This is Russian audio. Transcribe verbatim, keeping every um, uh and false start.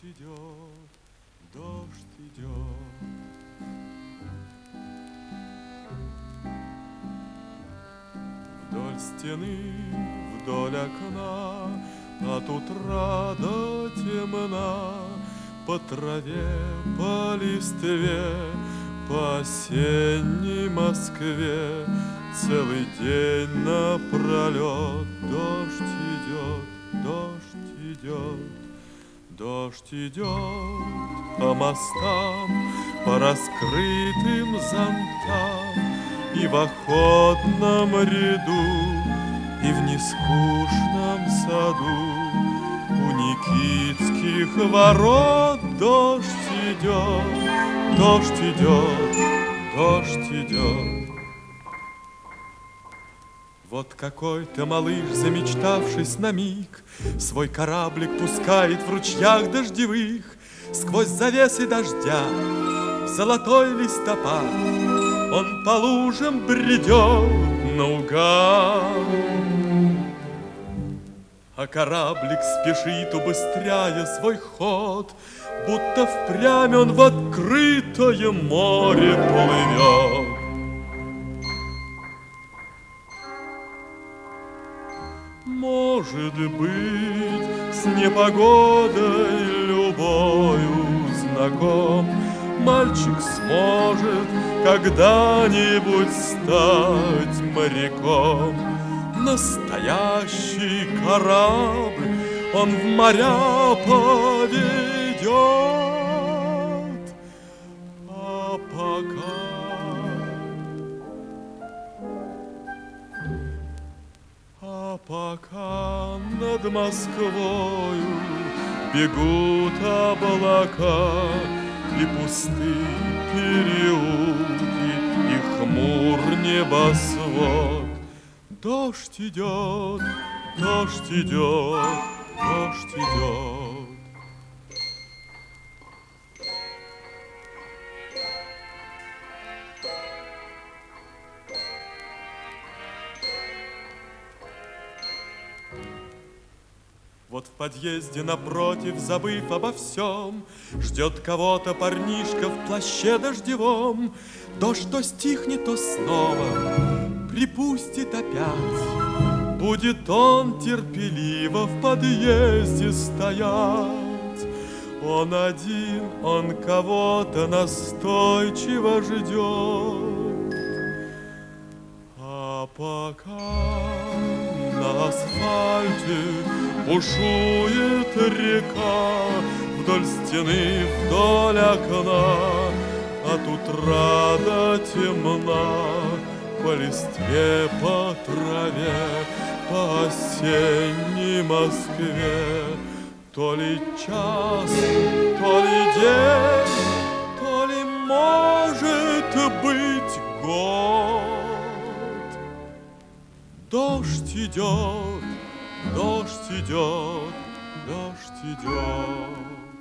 идет, дождь идет. Вдоль стены, вдоль окна от утра до темна, по траве, по листве, по осенней Москве целый день напролет дождь идет, дождь идет. Дождь идет по мостам, по раскрытым зонтам, и в охотном ряду, и в нескучном саду. У Никитских ворот дождь идет, дождь идет, дождь идет. Вот какой-то малыш, замечтавшись на миг, свой кораблик пускает в ручьях дождевых. Сквозь завесы дождя в золотой листопад он по лужам бредет наугад. А кораблик спешит, убыстряя свой ход, будто впрямь он в открытое море плывет. Может быть, с непогодой любою знаком, мальчик сможет когда-нибудь стать моряком. Настоящий корабль он в моря поведет. А пока А пока над Москвою бегут облака, и пусты переулки, и хмур небосвод. Дождь идет, дождь идет, дождь идет. Вот в подъезде напротив, забыв обо всем, ждет кого-то парнишка в плаще дождевом. Дождь то стихнет, то снова припустит опять. Будет он терпеливо в подъезде стоять. Он один, он кого-то настойчиво ждет. А пока на асфальте бушует река, вдоль стены, вдоль окна, от утра до темна, по листве, по траве, по осенней Москве. То ли час, то ли день, то ли, может быть, год. Дождь идет, дождь идет, дождь идет.